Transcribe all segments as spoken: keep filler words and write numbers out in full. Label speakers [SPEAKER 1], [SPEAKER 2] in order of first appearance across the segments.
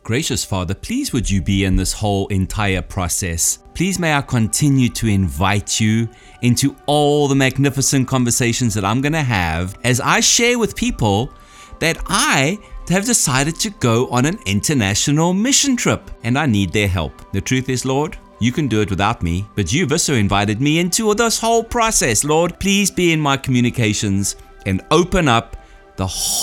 [SPEAKER 1] Gracious Father, please would you be in this whole entire process. Please may I continue to invite you into all the magnificent conversations that I'm going to have as I share with people that I have decided to go on an international mission trip, and I need their help. The truth is, Lord, you can do it without me, but you've also invited me into this whole process. Lord, please be in my communications and open up the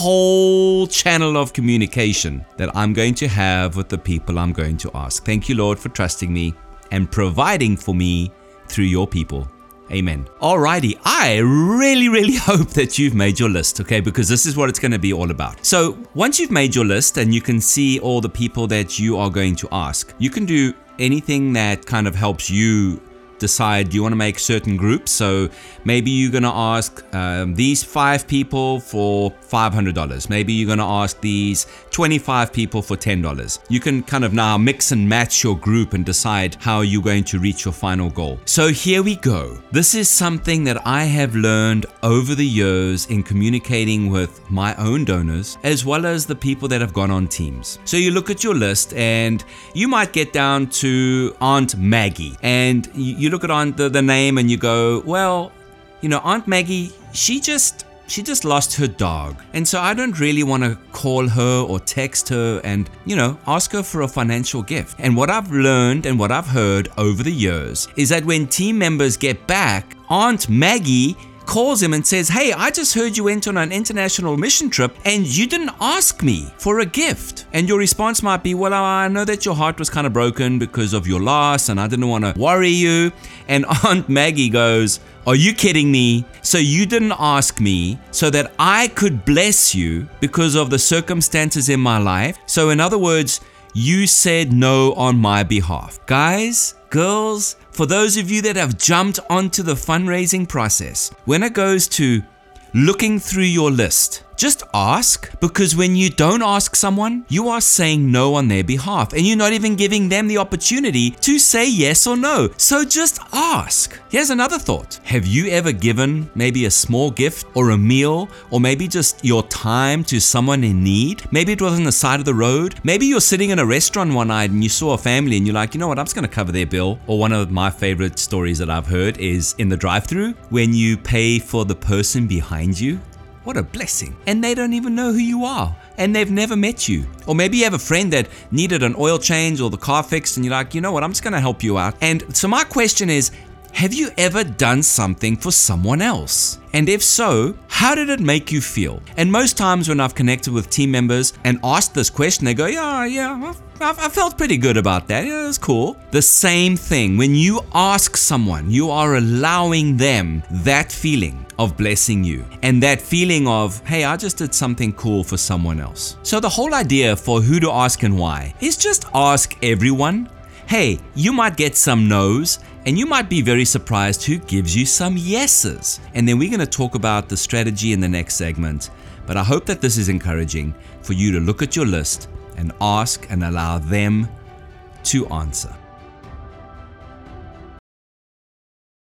[SPEAKER 1] whole channel of communication that I'm going to have with the people I'm going to ask. Thank you, Lord, for trusting me and providing for me through your people. Amen. Alrighty, I really, really hope that you've made your list, okay? Because this is what it's going to be all about. So once you've made your list and you can see all the people that you are going to ask, you can do anything that kind of helps you decide, do you want to make certain groups? So maybe you're going to ask um, these five people for five hundred dollars. Maybe you're going to ask these twenty-five people for ten dollars. You can kind of now mix and match your group and decide how you're going to reach your final goal. So here we go. This is something that I have learned over the years in communicating with my own donors, as well as the people that have gone on teams. So you look at your list and you might get down to Aunt Maggie, and you You look at Aunt the, the name and you go, well, you know, Aunt Maggie, she just she just lost her dog. And so I don't really want to call her or text her and, you know, ask her for a financial gift. And what I've learned and what I've heard over the years is that when team members get back, Aunt Maggie calls him and says, hey, I just heard you went on an international mission trip and you didn't ask me for a gift. And your response might be, well, I know that your heart was kind of broken because of your loss and I didn't want to worry you. And Aunt Maggie goes, are you kidding me? So you didn't ask me so that I could bless you because of the circumstances in my life? So in other words, you said no on my behalf. Guys, girls, for those of you that have jumped onto the fundraising process, when it goes to looking through your list, just ask, because when you don't ask someone, you are saying no on their behalf and you're not even giving them the opportunity to say yes or no. So just ask. Here's another thought. Have you ever given maybe a small gift or a meal or maybe just your time to someone in need? Maybe it was on the side of the road. Maybe you're sitting in a restaurant one night and you saw a family and you're like, you know what, I'm just going to cover their bill. Or one of my favorite stories that I've heard is in the drive-thru when you pay for the person behind you. What a blessing. And they don't even know who you are. And they've never met you. Or maybe you have a friend that needed an oil change or the car fixed and you're like, you know what, I'm just going to help you out. And so my question is, have you ever done something for someone else? And if so, how did it make you feel? And most times when I've connected with team members and asked this question, they go, yeah, yeah, I, I felt pretty good about that. Yeah, it was cool. The same thing. When you ask someone, you are allowing them that feeling of blessing you and that feeling of, hey, I just did something cool for someone else. So the whole idea for who to ask and why is just ask everyone. Hey, you might get some no's and you might be very surprised who gives you some yeses. And then we're going to talk about the strategy in the next segment. But I hope that this is encouraging for you to look at your list and ask and allow them to answer.